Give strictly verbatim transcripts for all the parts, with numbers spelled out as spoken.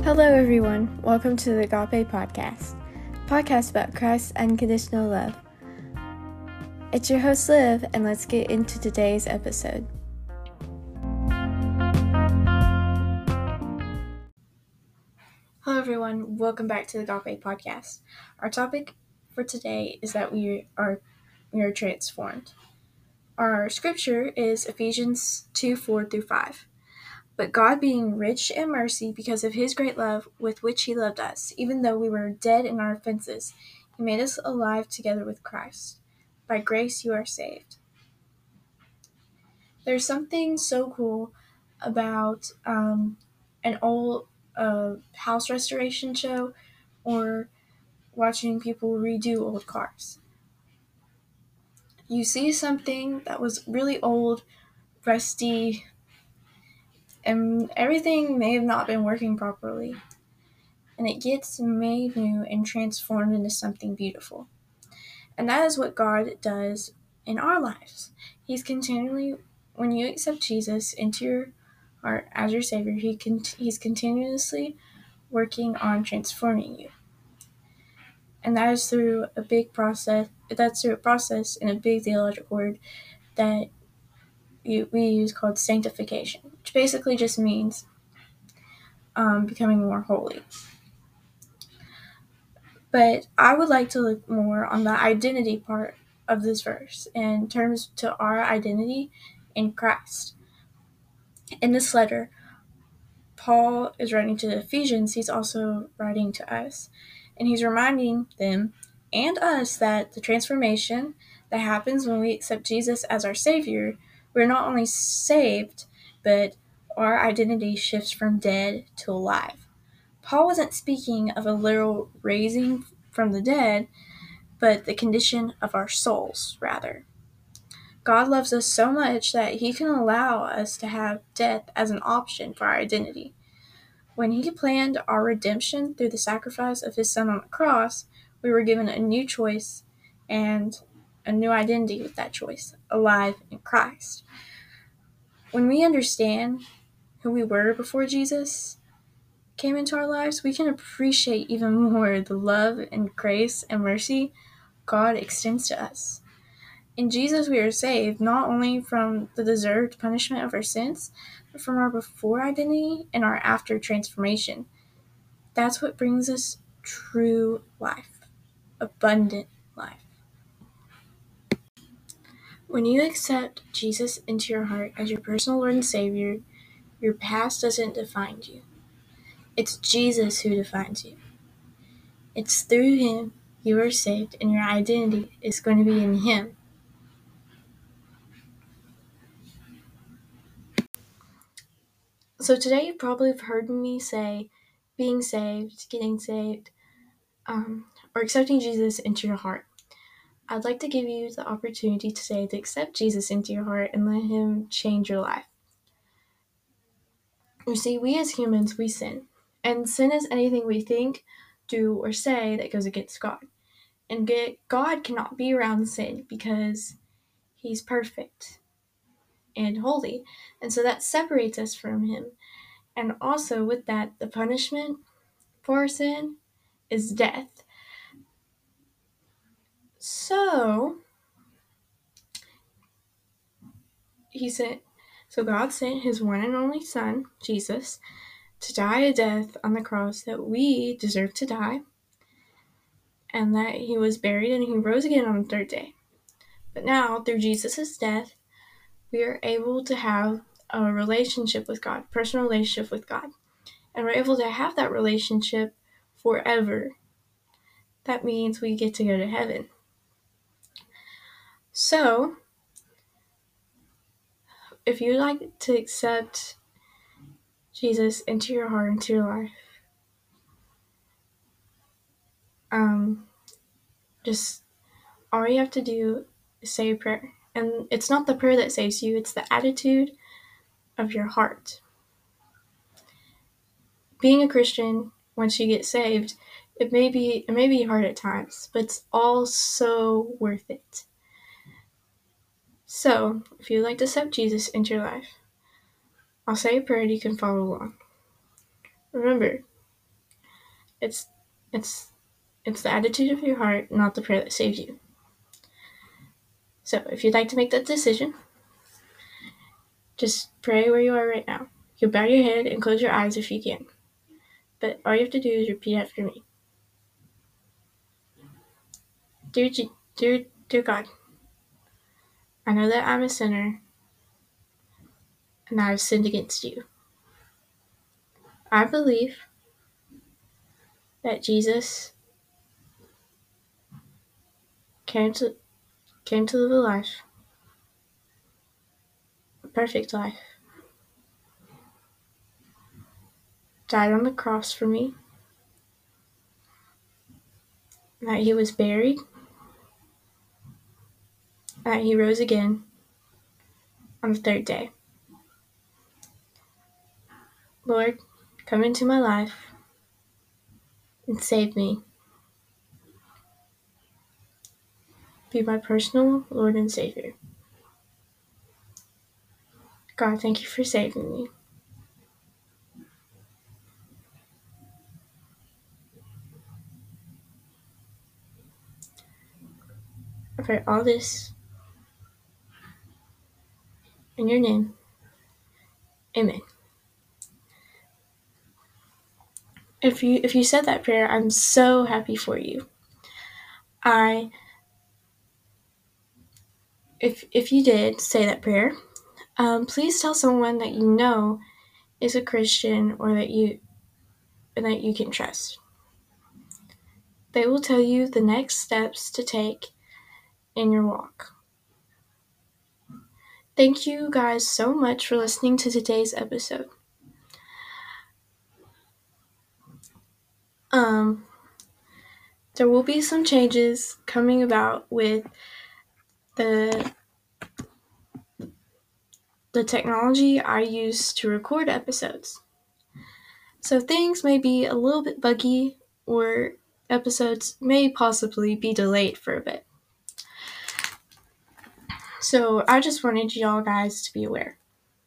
Hello, everyone. Welcome to the Agape Podcast, a podcast about Christ's unconditional love. It's your host, Liv, and let's get into today's episode. Hello, everyone. Welcome back to the Agape Podcast. Our topic for today is that we are we are transformed. Our scripture is Ephesians two, four through five. But God, being rich in mercy because of his great love with which he loved us, even though we were dead in our offenses, he made us alive together with Christ. By grace you are saved. There's something so cool about um, an old uh, house restoration show or watching people redo old cars. You see something that was really old, rusty, and everything may have not been working properly. And it gets made new and transformed into something beautiful. And that is what God does in our lives. He's continually, when you accept Jesus into your heart as your Savior, he can, He's continuously working on transforming you. And that is through a big process, that's through a process in a big theological word that you, we use called sanctification, which basically just means um, becoming more holy. But I would like to look more on the identity part of this verse in terms to our identity in Christ. In this letter, Paul is writing to the Ephesians. He's also writing to us. And he's reminding them and us that the transformation that happens when we accept Jesus as our Savior, we're not only saved, but our identity shifts from dead to alive. Paul wasn't speaking of a literal raising from the dead, but the condition of our souls, rather. God loves us so much that he can allow us to have death as an option for our identity. When he planned our redemption through the sacrifice of his son on the cross, we were given a new choice and a new identity with that choice, alive in Christ. When we understand who we were before Jesus came into our lives, we can appreciate even more the love and grace and mercy God extends to us. In Jesus, we are saved not only from the deserved punishment of our sins, but from our before identity and our after transformation. That's what brings us true life, abundant life. When you accept Jesus into your heart as your personal Lord and Savior, your past doesn't define you. It's Jesus who defines you. It's through him you are saved, and your identity is going to be in him. So today you probably have heard me say being saved, getting saved, um, or accepting Jesus into your heart. I'd like to give you the opportunity today to accept Jesus into your heart and let him change your life. You see, we as humans, we sin. And sin is anything we think, do, or say that goes against God. And God cannot be around sin because he's perfect and holy. And so that separates us from him. And also with that, the punishment for sin is death. So, he sent, so God sent his one and only Son, Jesus, to die a death on the cross that we deserve to die, and that he was buried and he rose again on the third day. But now, through Jesus' death, we are able to have a relationship with God, personal relationship with God. And we're able to have that relationship forever. That means we get to go to heaven. So, if you'd like to accept Jesus into your heart, into your life, um, just all you have to do is say a prayer. And it's not the prayer that saves you, it's the attitude of your heart. Being a Christian, once you get saved, it may be it may be hard at times, but it's all so worth it. So, if you'd like to accept Jesus into your life, I'll say a prayer and you can follow along. Remember, It's it's it's the attitude of your heart, not the prayer that saves you. So if you'd like to make that decision, just pray where you are right now. You bow your head and close your eyes if you can. But all you have to do is repeat after me. Dear, G- dear, dear God, I know that I'm a sinner and I have sinned against you. I believe that Jesus came to came to live a life, a perfect life, died on the cross for me, that he was buried, that he rose again on the third day. Lord, come into my life and save me. Be my personal Lord and Savior. God, thank you for saving me. I pray all this in your name. Amen. If you if you said that prayer, I'm so happy for you. I if if you did say that prayer, um, please tell someone that you know is a Christian or that you and that you can trust. They will tell you the next steps to take in your walk. Thank you guys so much for listening to today's episode. Um, there will be some changes coming about with the the technology I use to record episodes. So things may be a little bit buggy, or episodes may possibly be delayed for a bit. So I just wanted y'all guys to be aware.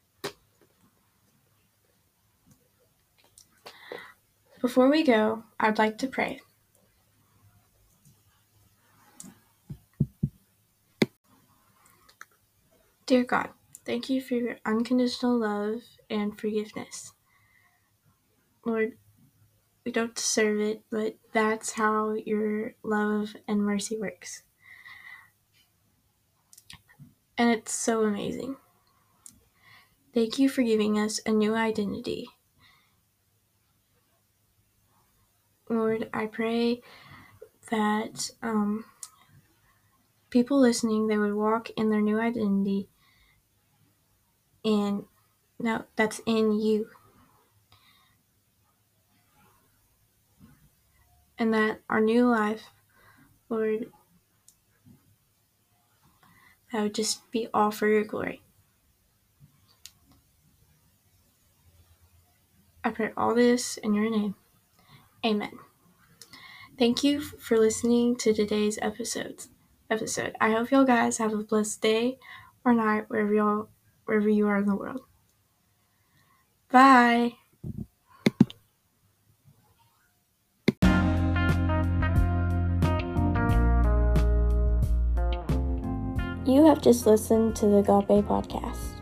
Before we go, I'd like to pray. Dear God, thank you for your unconditional love and forgiveness. Lord, we don't deserve it, but that's how your love and mercy works. And it's so amazing. Thank you for giving us a new identity. Lord, I pray that um, people listening, they would walk in their new identity, and no, that's in you. And that our new life, Lord, that would just be all for your glory. I pray all this in your name. Amen. Thank you for listening to today's episodes. Episode. I hope y'all guys have a blessed day or night wherever y'all wherever you are in the world. Bye. You have just listened to the Agape Podcast.